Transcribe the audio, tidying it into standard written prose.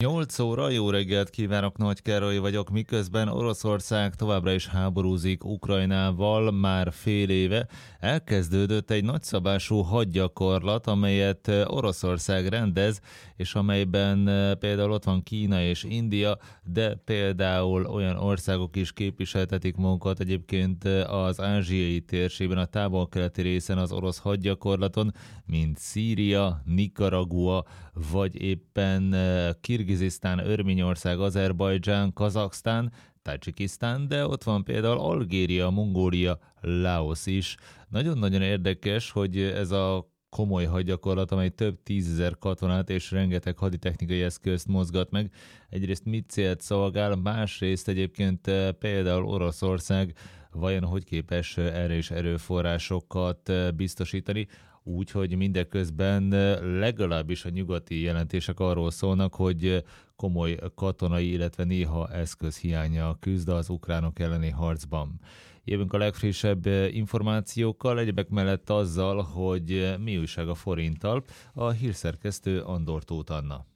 8 óra, jó reggelt kívánok, Nagy Károly vagyok, miközben Oroszország továbbra is háborúzik Ukrajnával már fél éve. Elkezdődött egy nagyszabású hadgyakorlat, amelyet Oroszország rendez, és amelyben például ott van Kína és India, de például olyan országok is képviseltetik magukat egyébként az ázsiai térségben, a távol-keleti részen az orosz hadgyakorlaton, mint Szíria, Nikaragua, vagy éppen Kirgizisztán, Örményország, Azerbajdzsán, Kazaksztán, Tadzsikisztán, de ott van például Algéria, Mongólia, Laosz is. Nagyon-nagyon érdekes, hogy ez a komoly hadgyakorlat, amely több tízezer katonát és rengeteg haditechnikai eszközt mozgat meg. Egyrészt mit célt szolgál, másrészt egyébként például Oroszország vajon hogy képes erre is erőforrásokat biztosítani, úgyhogy mindeközben legalábbis a nyugati jelentések arról szólnak, hogy komoly katonai, illetve néha eszközhiánnyal küzd az ukránok elleni harcban. Jövünk a legfrissebb információkkal, egyebek mellett azzal, hogy mi újság a forinttal, a hírszerkesztő Andor Tóth Anna.